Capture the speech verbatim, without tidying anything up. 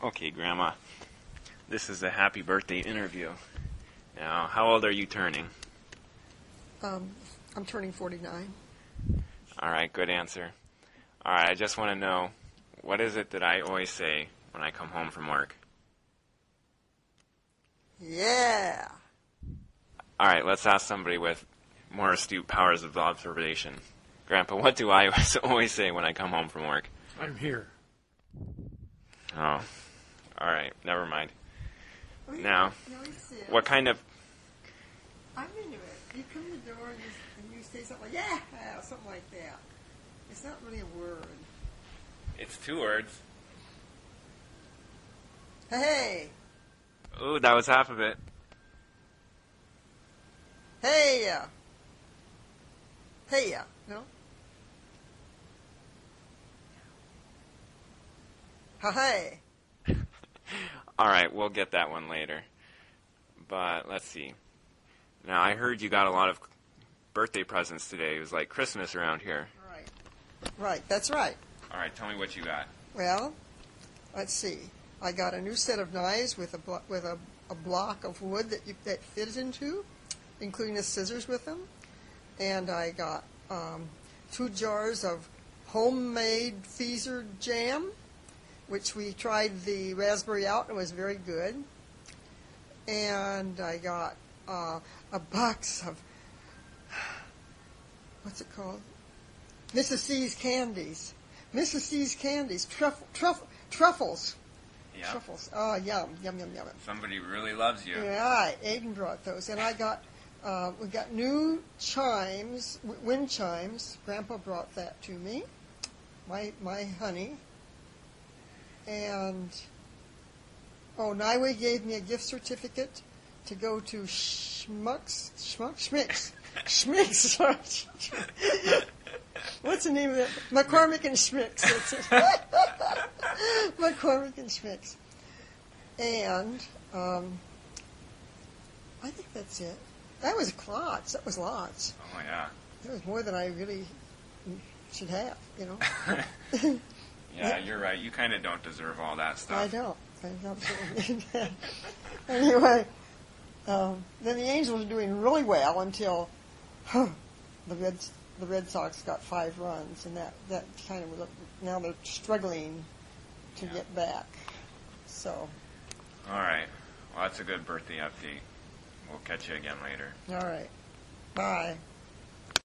Okay, Grandma. This is a happy birthday interview. Now, how old are you turning? Um, I'm turning forty-nine. All right, good answer. All right, I just want to know, what is it that I always say when I come home from work? Yeah. All right, let's ask somebody with more astute powers of observation. Grandpa, what do I always say when I come home from work? I'm here. Oh, all right, never mind. Oh, yeah. Now, You always say it. what kind of... I'm into it. You come to the door and you, and you say something like, yeah, something like that. It's not really a word. It's two words. Hey, Ooh, that was half of it. hey, yeah. Hey, yeah. No? Hey. All right, we'll get that one later. But let's see. Now, I heard you got a lot of birthday presents today. It was like Christmas around here. Right. Right, that's right. All right, tell me what you got. Well, let's see. I got a new set of knives with a blo- with a, a block of wood that you, that fits into, including the scissors with them. And I got um, two jars of homemade Feezer jam, which we tried the raspberry out and it was very good. And I got uh, a box of, what's it called? Missus C's candies. Missus C's candies. Truff, truff, truffles. Yeah. Truffles. Oh, yum, yum, yum, yum. Somebody really loves you. Yeah, Aiden brought those. And I got, uh, we got new chimes, w- wind chimes. Grandpa brought that to me. My, my honey. And, oh, Niway gave me a gift certificate to go to Schmucks, Schmucks, Schmicks, Schmicks. What's the name of it? McCormick and Schmicks. That's it. McCormick and Schmicks. And um, I think that's it. That was lots. That was lots. Oh, yeah. That was more than I really should have, you know. Yeah, you're right. You kind of don't deserve all that stuff. I don't. I absolutely don't. Anyway, um, then the Angels were doing really well until huh, the Red the Red Sox got five runs, and that, that kind of now they're struggling to Yeah. get back. So, All right. Well, that's a good birthday update. We'll catch you again later. all right, bye.